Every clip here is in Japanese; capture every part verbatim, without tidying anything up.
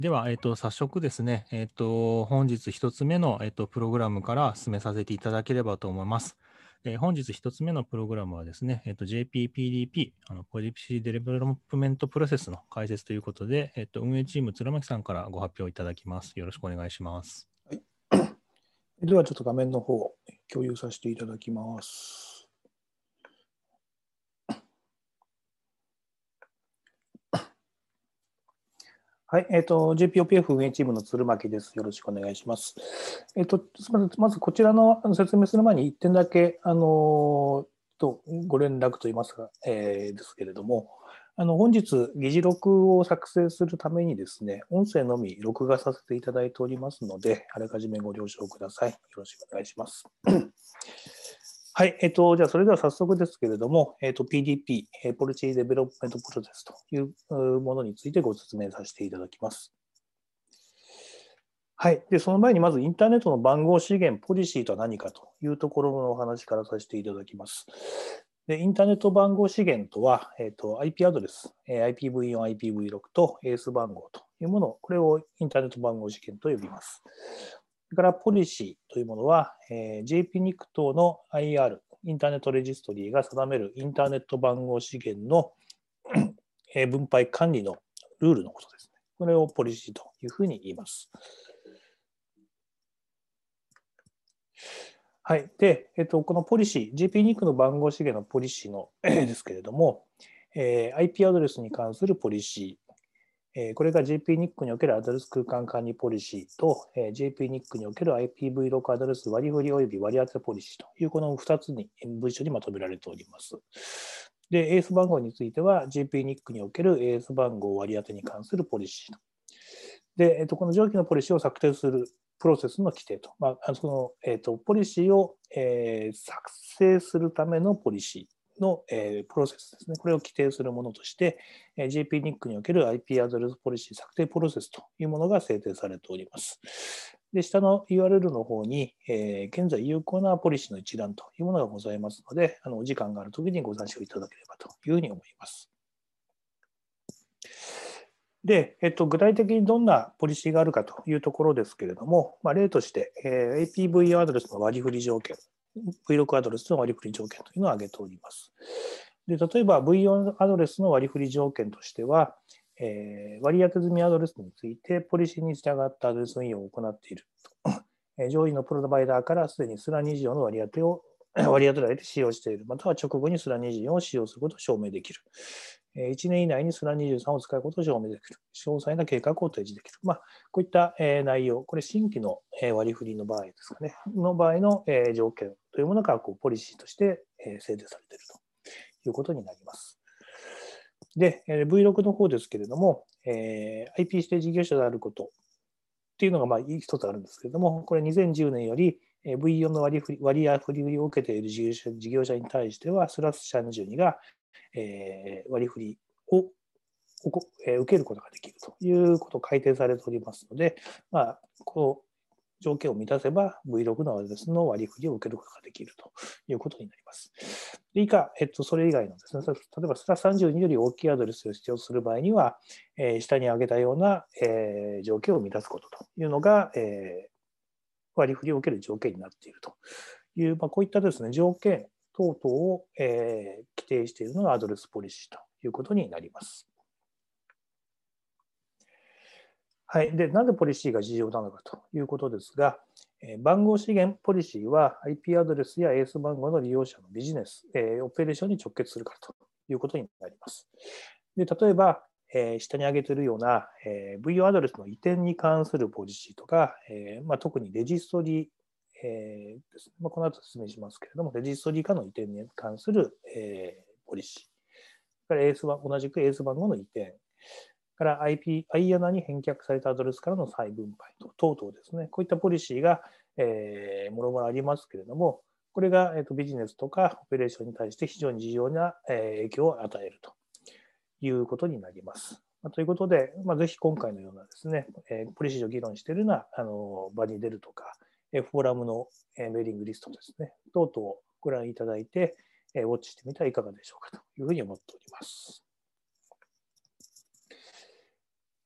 では、えっと、早速ですね、えっと、本日一つ目の、えっと、プログラムから進めさせていただければと思います。えー本日一つ目のプログラムはですね、えっと、ジェーピーピーディーピー、あの、ポリシーデベロップメントプロセスの解説ということで、えっと、運営チーム、鶴巻さんからご発表いただきます。よろしくお願いします。 はい、ではちょっと画面の方を共有させていただきます。はい、えっ、と、ジェーピーオーピーエフ 運営チームの鶴巻です。よろしくお願いします。えっ、と、まず、まずこちらの説明する前にいってんだけ、あの、とご連絡といいますか、えーですけれども、あの、本日、議事録を作成するためにですね、音声のみ録画させていただいておりますので、あらかじめご了承ください。よろしくお願いします。はい、えっと、じゃあ、それでは早速ですけれども、えっと、ピーディーピー、ポリシーデベロップメントプロセスというものについてご説明させていただきます。はい。で、その前にまずインターネットの番号資源、ポリシーとは何かというところのお話からさせていただきます。で、インターネット番号資源とは、えっと、アイピー アドレス、アイピーブイよん、アイピーブイろく とエース番号というもの、これをインターネット番号資源と呼びます。それから、ポリシーというものは、えー、ジェーピーニック 等の アイアール、インターネットレジストリーが定めるインターネット番号資源の分配管理のルールのことですね。これをポリシーというふうに言います。はい。で、えっと、このポリシー、ジェーピーニック の番号資源のポリシーのですけれども、えー、アイピー アドレスに関するポリシー、えー、これが ジェーピーニック におけるアドレス空間管理ポリシーと、えー、ジェーピーニック における アイピーブイろく アドレス割り振り及び割り当てポリシーというこのふたつに文書にまとめられております。で、エース番号については ジェーピーニック におけるエース番号割り当てに関するポリシーと。で、えっと、この上記のポリシーを策定するプロセスの規定と、まあ、その、えっと、ポリシーを、えー、作成するためのポリシーの、えー、プロセスですね。これを規定するものとして、えー、ジェーピーニック における アイピー アドレスポリシー策定プロセスというものが制定されております。で、下の ユーアールエル の方に、えー、現在有効なポリシーの一覧というものがございますので、あのお時間があるときにご参照いただければというふうに思います。で、えっと、具体的にどんなポリシーがあるかというところですけれども、まあ、例として、えー、エーピーブイ アドレスの割り振り条件、ブイろく アドレスの割り振り条件というのを挙げております。で、例えば ブイよん アドレスの割り振り条件としては、えー、割り当て済みアドレスについて、ポリシーに従ったアドレス運用を行っていると。上位のプロバイダーからすでにスラにじゅうよんの割り当てを割り当てられて使用している、または直後にスラにじゅうよんを使用することを証明できる。いちねん以内にスラにじゅうさんを使うことを証明できる。詳細な計画を提示できる。まあ、こういった内容、これ新規の割り振りの場合ですかね、の場合の条件というものがこうポリシーとして制定されているということになります。で、ブイろく の方ですけれども、アイピー 指定事業者であることっていうのがまあ一つあるんですけれども、これにせんじゅうねんより ブイよん の割り振り割り振りを受けている事業者事業者に対しては、スラスさんじゅうにがえー、割り振りを受けることができるということを改定されておりますので、まあ、この条件を満たせば ブイろく のアドレスの割り振りを受けることができるということになります。で以下、えっと、それ以外のですね、例えばスラスさんじゅうにより大きいアドレスを必要とする場合には、えー、下に挙げたような、えー、条件を満たすことというのが、えー、割り振りを受ける条件になっているという、まあ、こういったですね、条件等々を、えー、規定しているのがアドレスポリシーということになります。はい。で、なぜポリシーが重要なのかということですが、えー、番号資源ポリシーは アイピー アドレスやエース番号の利用者のビジネス、えー、オペレーションに直結するからということになります。で、例えば、えー、下に挙げているような、えー、ブイよん アドレスの移転に関するポリシーとか、えーまあ、特にレジストリー、えーですねまあ、この後説明しますけれども、レジストリー化の移転に関する、えー、ポリシー。から エーエス 同じくエーエス番号の移転。から アイピー、アイアナに返却されたアドレスからの再分配等々ですね。こういったポリシーが、えー、もろもろありますけれども、これが、えーと、ビジネスとかオペレーションに対して非常に重要な、えー、影響を与えるということになります。まあ、ということで、まあ、ぜひ今回のようなですね、えー、ポリシーを議論しているようなあの場に出るとか、フォーラムのメーリングリストですね、等々をご覧いただいて、ウォッチしてみてはいかがでしょうかというふうに思っております。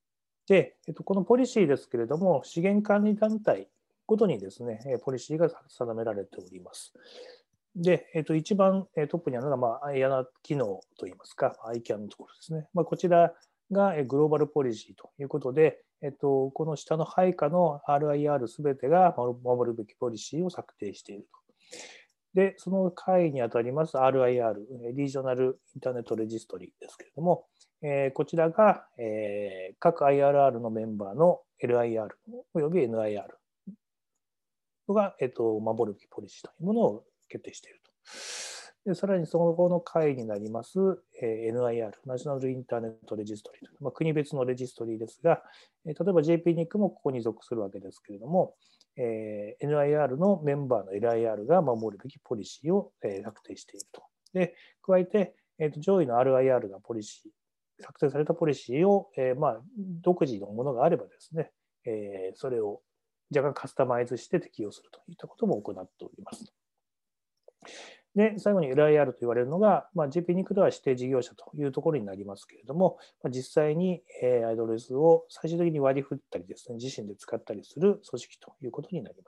で、えっと、このポリシーですけれども、資源管理団体ごとにですね、ポリシーが定められております。で、えっと、一番トップにあるのが、まあ、アイアナ機能といいますか、アイキャン のところですね。まあ、こちらがグローバルポリシーということで、えっと、この下の配下の アールアイアール すべてが守るべきポリシーを策定していると。で、その会にあたります アールアイアール、リージョナルインターネットレジストリですけれども、えー、こちらが、えー、各 アイアールアール のメンバーの エルアイアール および エヌアイアール が、えっと、守るべきポリシーというものを決定していると。でさらにその後の会になります、えー、エヌアイアール、ナショナルインターネットレジストリー、まあ、国別のレジストリーですが、えー、例えば ジェーピーニック もここに属するわけですけれども、えー、エヌアイアール のメンバーの エルアイアール が守るべきポリシーを、えー、策定していると。で、加えて、えー、と上位の アールアイアール がポリシー、策定されたポリシーを、えーまあ、独自のものがあればですね、えー、それを若干カスタマイズして適用するといったことも行っております。で、最後に エルアイアール と言われるのが、まあ、ジェーピーニック では指定事業者というところになりますけれども、まあ、実際にアドレスを最終的に割り振ったりですね、自身で使ったりする組織ということになります。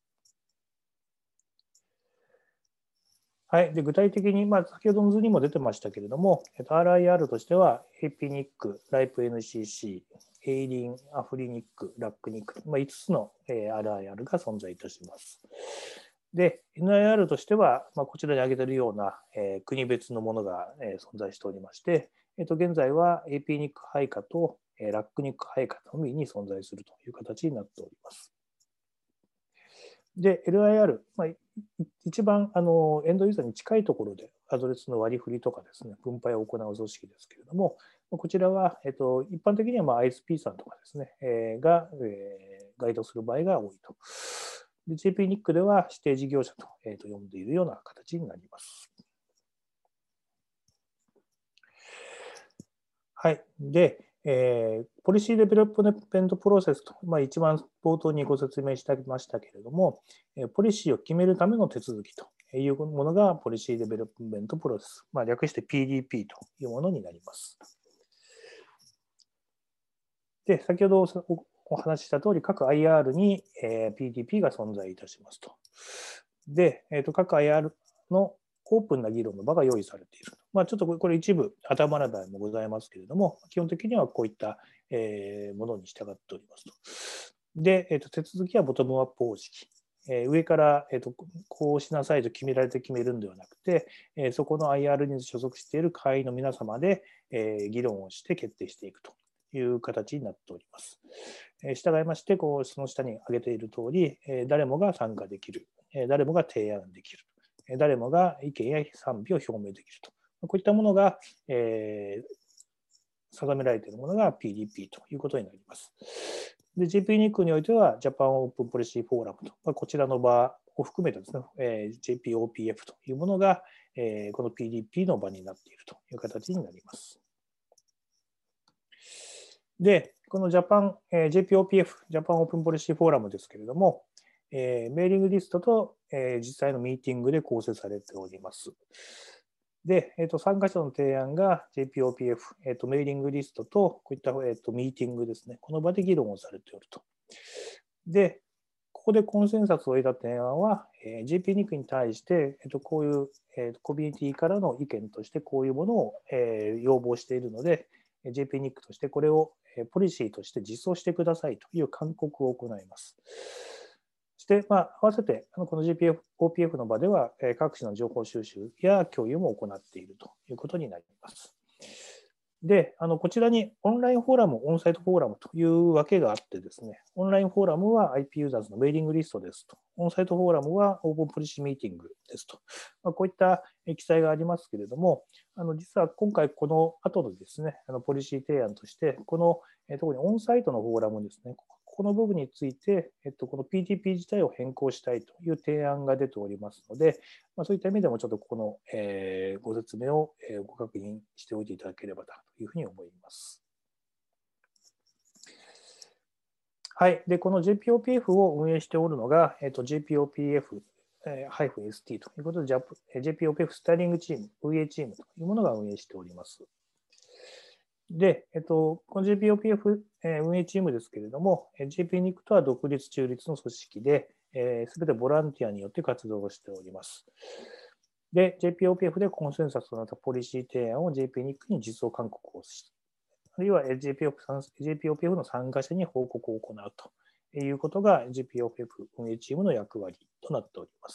はい、で具体的に、まあ、先ほどの図にも出てましたけれども、アールアイアール としては、エーピーニック、ライプ エヌシーシー、エイリン、アフリニック、ラックニック、まあ、いつつの アールアイアール が存在いたします。で、エヌアイアール としては、まあ、こちらに挙げているような、えー、国別のものが、えー、存在しておりまして、えー、と現在は エーピーニック 配下と、えー、ラックニック配下のみに存在するという形になっております。で、エルアイアール、まあ、一番あのエンドユーザーに近いところでアドレスの割り振りとかですね、分配を行う組織ですけれども、こちらは、えっと、一般的にはまあ アイエスピー さんとかですね、えー、が、えー、該当する場合が多いと。で ジェーピーニック では指定事業者と、えー、と呼んでいるような形になります。はい。で、えー、ポリシーデベロップメントプロセスと、まあ、一番冒頭にご説明してましたけれども、ポリシーを決めるための手続きというものがポリシーデベロップメントプロセス、まあ、略して ピーディーピー というものになります。で、先ほどお話しした通り、各 アイアール に ピーディーピー が存在いたしますと。で、えー、と各 アイアール のオープンな議論の場が用意されている。まあ、ちょっとこれ一部当てはまらないもございますけれども、基本的にはこういったものに従っておりますと。で、えー、と手続きはボトムアップ方式。えー、上から、えー、とこうしなさいと決められて決めるんではなくて、えー、そこの アイアール に所属している会員の皆様で、えー、議論をして決定していくという形になっております。えー、従いまして、こうその下に挙げている通り、えー、誰もが参加できる、えー、誰もが提案できる、えー、誰もが意見や賛否を表明できると。こういったものが、えー、定められているものが ピーディーピー ということになります。で、ジェーピーニック においては、ジャパンオープンポリシーフォーラムと、まあ、こちらの場を含めてですね、えー、ジェーピーオーピーエフ というものが、えー、この ピーディーピー の場になっているという形になります。で、このジャパン、えー、ジェーピーオーピーエフ、ジャパンオープンポリシーフォーラムですけれども、えー、メーリングリストと、えー、実際のミーティングで構成されております。で、えー、と参加者の提案が ジェーピーオーピーエフ、えー、とメーリングリストとこういった、えー、とミーティングですね、この場で議論をされておると。で、ここでコンセンサスを得た提案は、えー、ジェーピーニック に対して、えー、とこういう、えー、コミュニティからの意見としてこういうものを、えー、要望しているので、ジェーピーニック としてこれをポリシーとして実装してくださいという勧告を行います。そして、まあ、合わせてこの ジェーピーオーピーエフ の場では各種の情報収集や共有も行っているということになります。で、あのこちらにオンラインフォーラム、オンサイトフォーラムというわけがあってですね、オンラインフォーラムは アイピー ユーザーズのメーリングリストですと、オンサイトフォーラムはオープンポリシーミーティングですと、まあ、こういった記載がありますけれども、あの実は今回この後のですね、あのポリシー提案として、この特にオンサイトのフォーラムですね、この部分について、えっと、この ピーディーピー 自体を変更したいという提案が出ておりますので、まあ、そういった意味でもちょっとこの、えー、ご説明をご確認しておいていただければというふうに思います。はい。で、この ジェーピーオーピーエフ を運営しておるのが、えっと、ジェーピーオーピーエフ-エスティー ということで、ジェーピーオーピーエフ スタイリングチーム、運営チームというものが運営しております。 で、えっと、この ジェーピーオーピーエフ 運営チームですけれども、ジェーピーニック とは独立中立の組織で、す、えー、べてボランティアによって活動をしております。で、ジェーピーオーピーエフ でコンセンサスとなったポリシー提案を ジェーピーニック に実装勧告をし、あるいは ジェーピーオーピーエフ の参加者に報告を行うということが ジェーピーオーピーエフ 運営チームの役割となっております。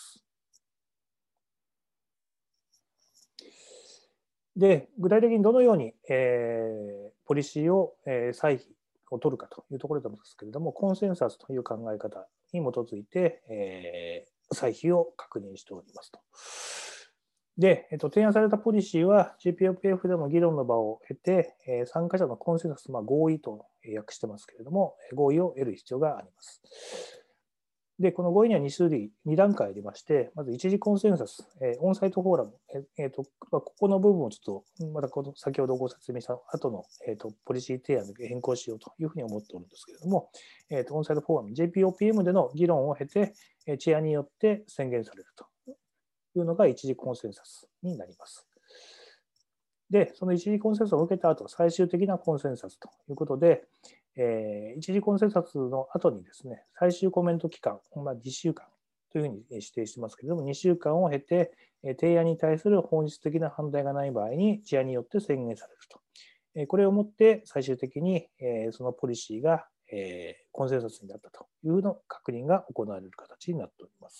で、具体的にどのように、えー、ポリシーを、えー、採否を取るかというところですけれども、コンセンサスという考え方に基づいて、えー、採否を確認しておりますと。で、えっと、提案されたポリシーは ジェーピーオーピーエフ でも議論の場を経て、えー、参加者のコンセンサス、まあ、合意と訳してますけれども、合意を得る必要があります。で、この合意にはに種類、に段階ありまして、まず一次コンセンサス、えー、オンサイトフォーラム、えーとまあ、ここの部分をちょっと、またこの先ほどご説明した後の、えーとポリシー提案で変更しようというふうに思っておるんですけれども、えーとオンサイトフォーラム、ジェーピーオーピーエム での議論を経て、チェアによって宣言されるというのが一次コンセンサスになります。で、その一次コンセンサスを受けた後、最終的なコンセンサスということで、えー、一次コンセンサスの後にですね、最終コメント期間、まあ、にしゅうかんというふうに指定してますけれども、にしゅうかんを経て、提案に対する本質的な反対がない場合に、チェアによって宣言されると。これをもって最終的にそのポリシーがコンセンサスになったというの確認が行われる形になっております。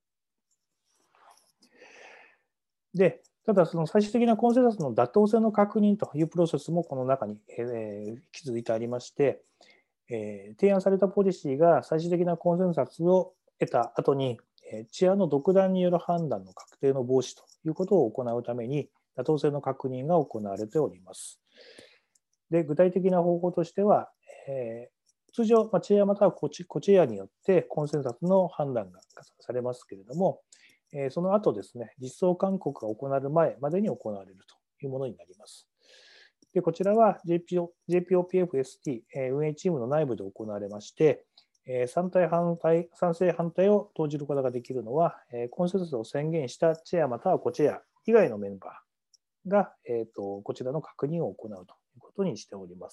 で、ただ、その最終的なコンセンサスの妥当性の確認というプロセスもこの中に、えー、引き続いてありまして、えー、提案されたポリシーが最終的なコンセンサスを得た後に、えー、チアの独断による判断の確定の防止ということを行うために、妥当性の確認が行われております。で、具体的な方法としては、えー、通常、まあ、チェアまたはコチェアによってコンセンサスの判断がされますけれども、その後ですね、実装勧告が行われる前までに行われるというものになります。で、こちらは ジェーピーオーピーエフエスティー 運営チームの内部で行われまして、賛対反対、賛成反対を投じることができるのは、コンセンサスを宣言したチェアまたはコチェア以外のメンバーが、えーと、こちらの確認を行うということにしております。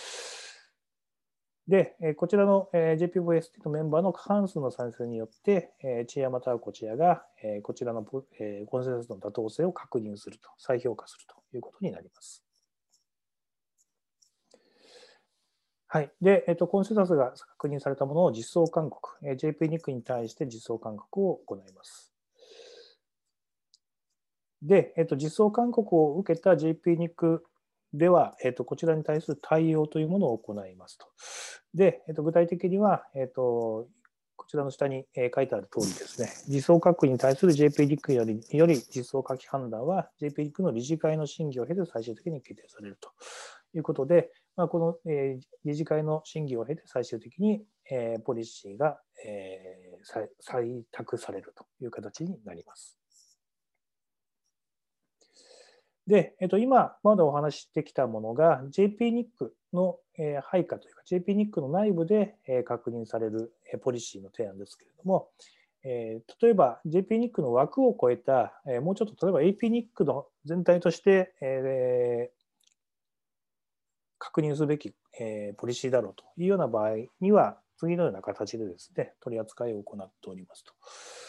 で、こちらの ジェーピーオーエスティー のメンバーの過半数の賛成によって、チェアまたはコチェアがこちらのコンセンサスの妥当性を確認すると、再評価するということになります。はい。で、えっと、コンセンサスが確認されたものを実装勧告、ジェーピーニック に対して実装勧告を行います。で、えっと、実装勧告を受けた ジェーピーニック では、えっと、こちらに対する対応というものを行いますと。で、えっと、具体的には、えっと、こちらの下に書いてある通りですね、実装確認に対する ジェーピーニック よりより実装書き判断は ジェーピーニック の理事会の審議を経て最終的に決定されるということで、まあ、この、えー、理事会の審議を経て最終的に、えー、ポリシーが、えー、採択されるという形になります。で、えっと、今まだお話ししてきたものが ジェーピーニック の配下というか ジェーピーニック の内部で確認されるポリシーの提案ですけれども、えー、例えば ジェーピーニック の枠を超えた、えー、もうちょっと例えば エーピーニック の全体として、えー、確認すべき、えー、ポリシーだろうというような場合には次のような形でですね、取り扱いを行っておりますと。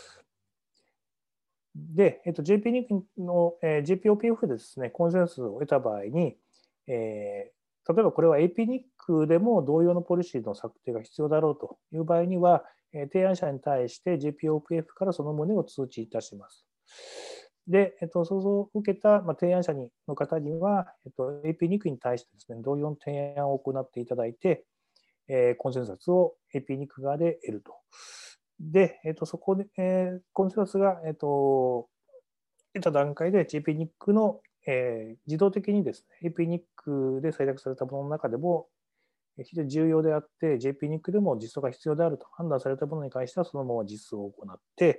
で、えっと、ジェーピーニック の、えー、ジェーピーオーピーエフ でですね、コンセンサスを得た場合に、えー、例えばこれは エーピーニック でも同様のポリシーの策定が必要だろうという場合には、えー、提案者に対して ジェーピーオーピーエフ からその旨を通知いたします。で、えっと、想像を受けた、まあ、提案者にの方には、えっと、エーピーニック に対してですね、同様の提案を行っていただいて、えー、コンセンサスを エーピーニック 側で得ると。で、えっと、そこで、えー、コンセンサスが、えっと、得た段階で ジェーピーニック の、えー、自動的にですね、エーピーニック で採択されたものの中でも、非常に重要であって、ジェーピーニック でも実装が必要であると判断されたものに関しては、そのまま実装を行って、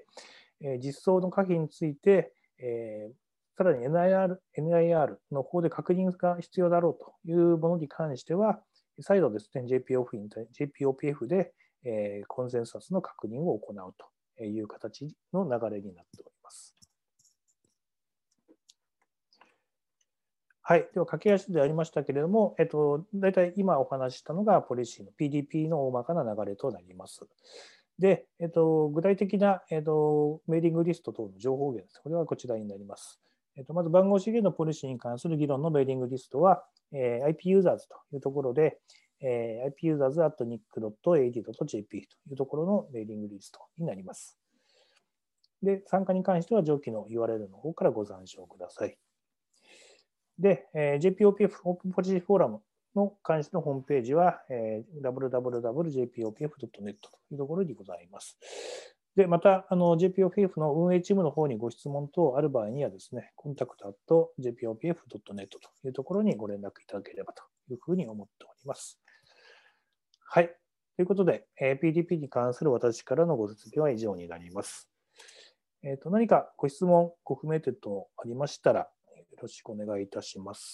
えー、実装の可否について、えー、さらに エヌアイアール, エヌアイアール の方で確認が必要だろうというものに関しては、再度ですね、ジェーピーオーピーエフ で、えー、コンセンサスの確認を行うという形の流れになっております。 はい。では、駆け足でありましたけれども、えっと、大体今お話ししたのがポリシーの ピーディーピー の大まかな流れとなります。で、えっと、具体的な、えっと、メーリングリスト等の情報源です。これはこちらになります。えっと、まず番号資源のポリシーに関する議論のメーリングリストは、えー、アイピー ユーザーズというところで、えー、アイピー ユーザーズ アット ニック ドット エーディー ドット ジェーピー というところのメーリングリストになります。で、参加に関しては上記の ユーアールエル の方からご参照ください。で、えー、ジェーピーオーピーエフ オープンポリシーフォーラムの関してのホームページは、えー、ダブリューダブリューダブリュードットジェーピーオーピーエフドットネット というところにございます。で、また、あの ジェーピーオーピーエフ の運営チームの方にご質問等ある場合にはですね、コンタクト アット ジェーピーオーピーエフドットネット というところにご連絡いただければというふうに思っております。はい。ということで、えー、ピーディーピー に関する私からのご説明は以上になります。えーと、何かご質問、ご不明点等ありましたら、よろしくお願いいたします。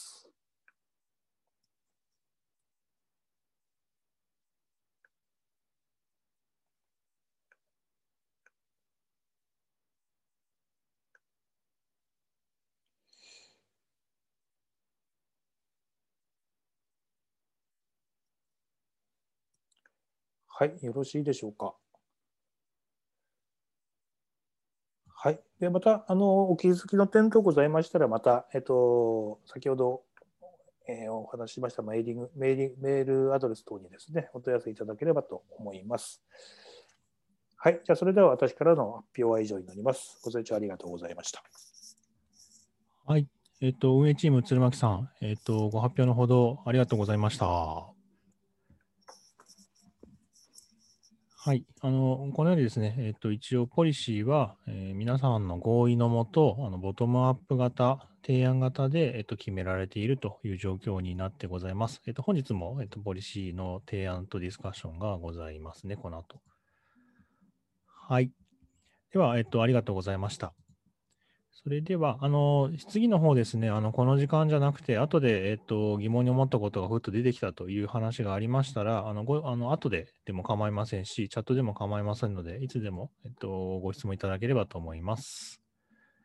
はい、よろしいでしょうか。はい。で、また、あの、お気づきの点等ございましたら、また、えっと、先ほど、えーお話ししましたメーリング、メーリメールアドレス等にですね、お問い合わせいただければと思います。はい。じゃあ、それでは私からの発表は以上になります。ご清聴ありがとうございました。 はい。えっと、運営チーム、鶴巻さん、えっと、ご発表のほどありがとうございました。はい。あの、このようにですね、えっと、一応、ポリシーは、えー皆さんの合意のもと、あのボトムアップ型、提案型で、えっと、決められているという状況になってございます。えっと、本日も、えっと、ポリシーの提案とディスカッションがございますね、この後。はい。では、えっと、ありがとうございました。それでは、あの、質疑の方ですね、あの、この時間じゃなくて、後で、えっと、疑問に思ったことがふっと出てきたという話がありましたら、あの、ご、あの、後ででも構いませんし、チャットでも構いませんので、いつでも、えっと、ご質問いただければと思います。